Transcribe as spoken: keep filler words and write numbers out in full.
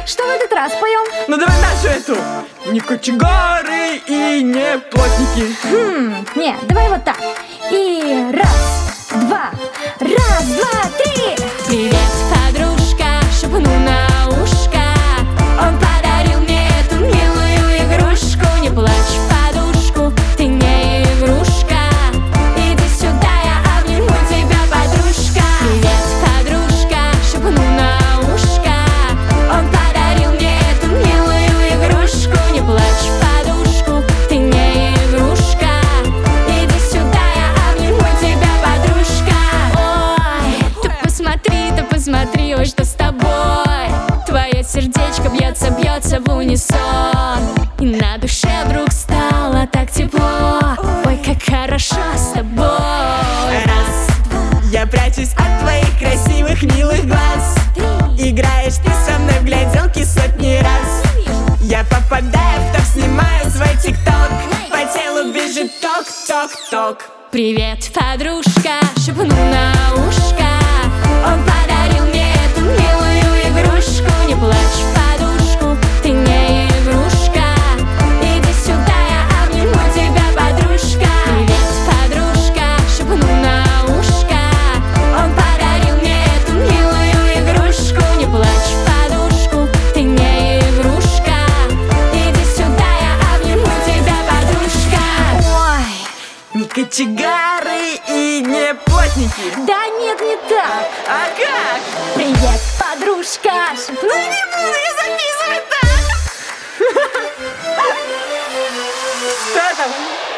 Что в этот раз поем? Ну давай нашу эту. Не кочегары и не плотники. Хм, не, давай вот так. И раз, два, раз, два, три. Привет, подружка, шепну на ушко. Он подарил мне эту милую игрушку. Не плачь в подушку, ты не игрушка. Иди сюда, я обниму тебя, подружка. Привет, подружка, шепну на ушко. Он подарил мне эту милую игрушку. Не плачь в подушку, ты не игрушка. Иди сюда, я обниму тебя, подружка. Ой, ты посмотри, ты посмотри, ой, что с тобой. Твое сердечко бьется, бьется в унисон. И на душе вдруг стало так тепло. Ой, как хорошо с тобой. Раз, я прячусь от твоих красивых, милых глаз. Играешь ты со мной в гляделки сотни раз. Я попадаю в топ, снимаю свой тикток. По телу бежит ток-ток-ток. Привет, подружка, шепну на ушко. Он подарил мне эту милую игрушку. Не плачь в подушку, ты не игрушка. Иди сюда, я обниму тебя, подружка. Привет, подружка, шепну на ушко. Он подарил мне эту милую игрушку. Не плачь в подушку, ты не игрушка. Иди сюда, я обниму тебя, подружка. Ой, Не кочегары и не плотники. да нет, не так. А как? Привет, подружка. Ну не буду я записывать так. Что там?